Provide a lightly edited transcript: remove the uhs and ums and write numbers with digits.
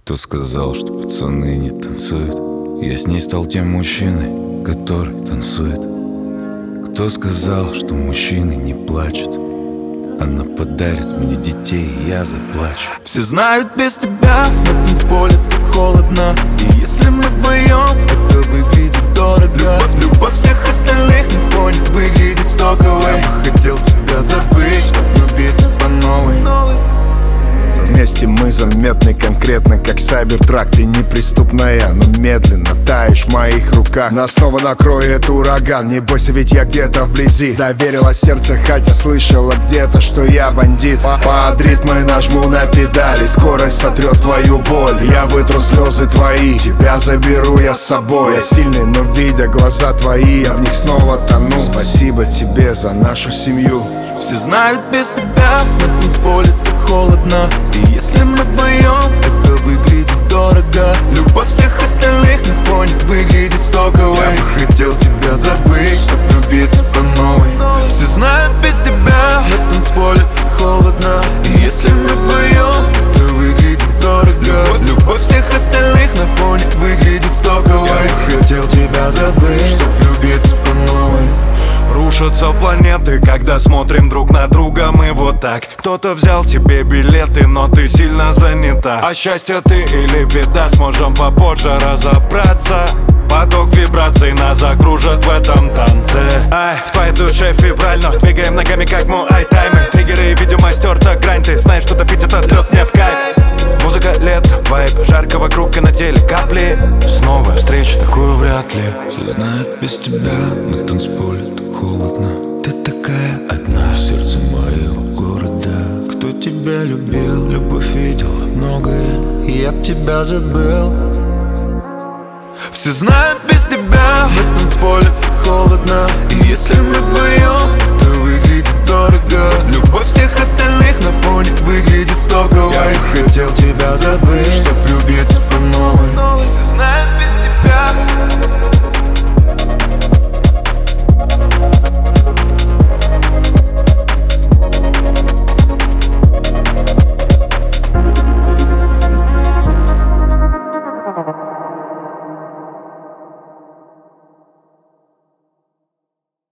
Кто сказал, что пацаны не танцуют? Я с ней стал тем мужчиной, который танцует. Кто сказал, что мужчины не плачут? Она подарит мне детей, и я заплачу. Все знают, без тебя на танцполе так холодно. И если мы вдвоем, это выглядит дорого. Любовь всех остальных на фоне выглядит стоковой. Я бы хотел тебя забыть, чтоб влюбиться по новой. Вместе мы заметны конкретно, как сайбертрак. Ты неприступная, но медленно таешь в моих руках. Нас снова накроет ураган, не бойся, ведь я где-то вблизи. Доверила сердце, хотя слышала где-то, что я бандит. Под ритмы нажму на педали, скорость сотрет твою боль. Я вытру слезы твои, тебя заберу я с собой. Я сильный, но видя глаза твои, я в них снова тону. Спасибо тебе за нашу семью. Все знают, без тебя на танцполе так холодно. И если мы вдвоем, это выглядит дорого. Любовь всех остальных на фоне выглядит стоковой. Я бы хотел тебя забыть, чтоб влюбиться по новой. Все знают, без тебя на танцполе так холодно. И если мы вдвоем, это выглядит дорого. Любовь всех остальных на фоне выглядит стоковой. Я бы хотел тебя забыть, чтоб влюбиться по новой. Рушатся планеты, когда смотрим друг на друга, мы вот так. Кто-то взял тебе билеты, но ты сильно занята. А счастье ты или беда, сможем попозже разобраться. Поток вибраций нас закружит в этом танце. Ай, в твоей душе февраль, но двигаем ногами как муай-таймы. Триггеры, видимо, стерта грань, ты знаешь, что топить этот лед мне в кайф. Музыка, лето, вайб, жарко вокруг и на теле капли. Снова встречу такую вряд ли. Все знают, без тебя на танцполе так холодно. Ты такая одна в сердце моего города. Кто тебя любил, любовь видела многое, и я б тебя забыл. Все знают, без тебя на танцполе так холодно. И если мы вдвоем,